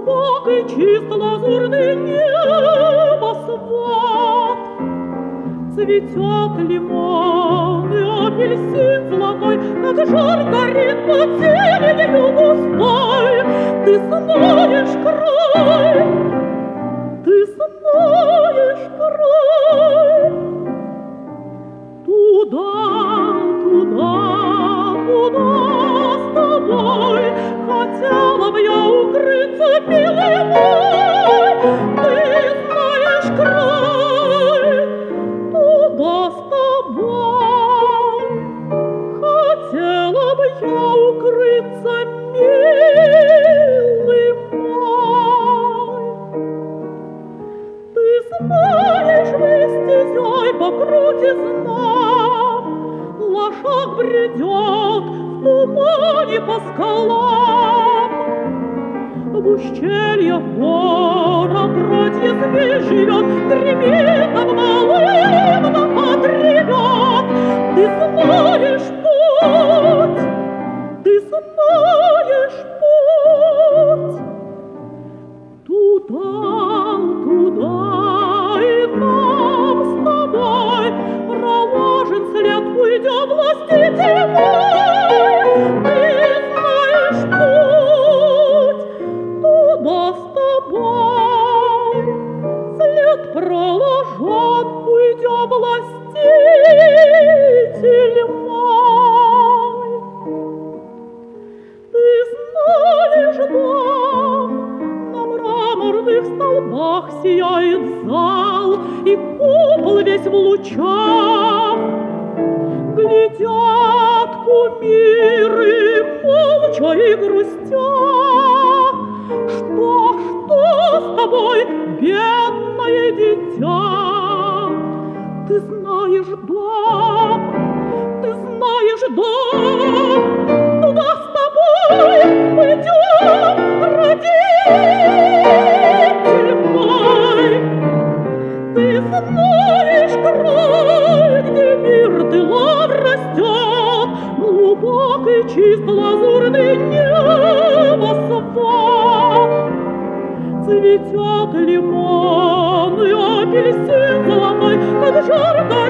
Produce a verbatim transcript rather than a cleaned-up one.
глубокий, чист лазурный небосвод. Цветет лимон и апельсин золотой, как жар горит под зеленью густой. Ты знаешь край, ты знаешь край. Туда, туда, туда с тобой хотела б я укрыться, милый мой. Ты знаешь край, туда с тобой хотела б я укрыться, милый мой. Ты знаешь, вы стезей по крутизна лошак бредет в тумане по скалам. В ущельях гор отродье змей живет, греметом малым наподревет. Ты знаешь путь, ты знаешь путь. Туда, туда и нам с тобой проложен след, уйдем властитель мой. Ты знаешь путь, туда с тобой след проложен, уйдем властитель мой. Ты знаешь дом, на мраморных столбах сияет зал, и купол весь в лучах. Глядят кумиры молча и грустя. Что, что с тобой, бедное дитя? Ты знаешь дом, ты знаешь дом, туда с тобой пойдем, родитель мой. Ты знаешь край, где мирт и лав растет, глубокий, чист лазурный небосвод. Цветет лимон и апельсин золотой, как жарко